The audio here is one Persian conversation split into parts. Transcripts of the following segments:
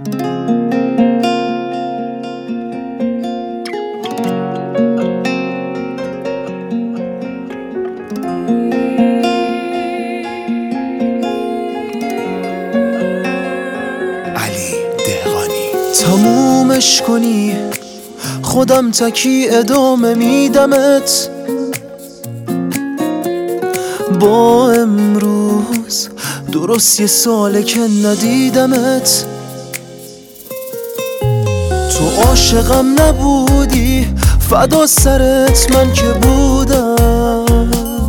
تمومش کنی خودم تکی ادامه میدمت، با امروز درست 1 ساله که ندیدمت. تو عاشقم نبودی، فدا سرت من که بودم.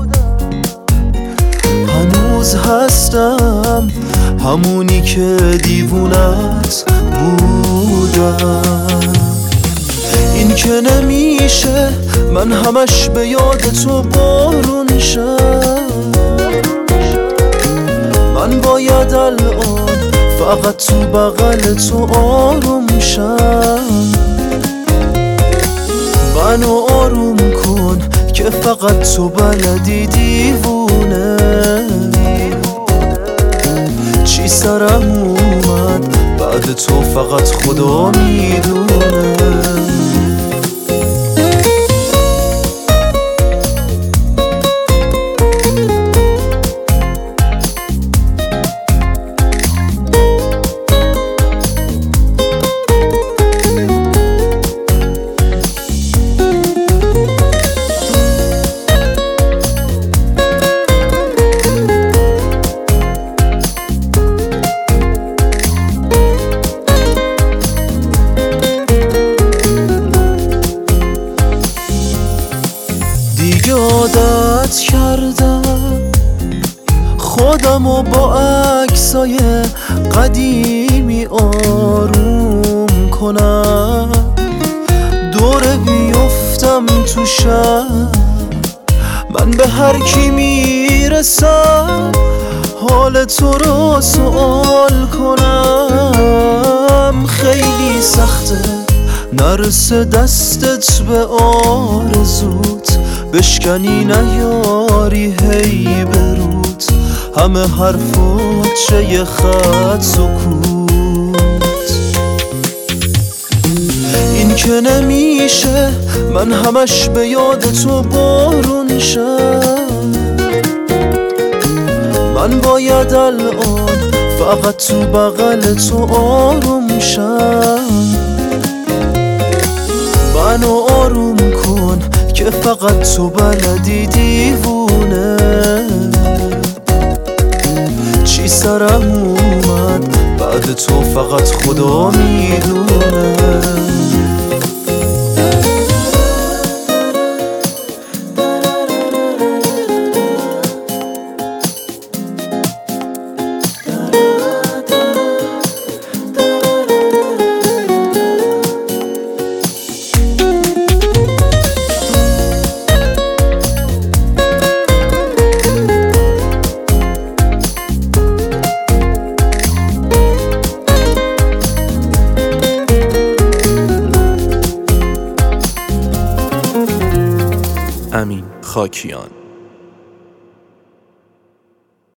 هنوز هستم همونی که دیوونت بودم. این که نمیشه من همش به یاد تو بارون شم. من باید الان فقط تو بغل تو آروم شم. منو آروم کن که فقط تو بلدی دیوونه. چی سرم اومد بعد تو فقط خدا میدونه. عادت کردم خودمو با عکسای قدیمی آروم کنم. دوره بیفتم تو شب من به هر کی میرسم حال تو رو سوال کنم. خیلی سخته نرسه دستت به آرزوت، بشکنی نیاری هی برود همه حرفات چه یه خط سکوت. این که نمیشه من همش به یاد تو بارون شم. من باید الان فقط تو بغل تو آروم شم. منو آروم کن که فقط تو بلدی دیوونه. چی سرم اومد بعد تو فقط خدا میدونه. امین خاکیان.